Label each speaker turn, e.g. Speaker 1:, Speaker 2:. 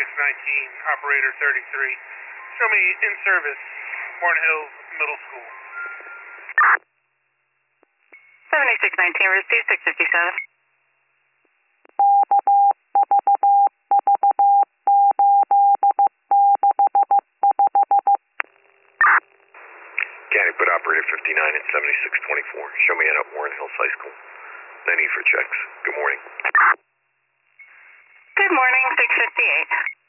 Speaker 1: operator 33. Show me in service, Warren Hills Middle School.
Speaker 2: 7619, receive 657.
Speaker 3: County put operator 59 and 7624. Show me in at Warren Hills High School. No need for checks. Good morning.
Speaker 2: Good morning, 658.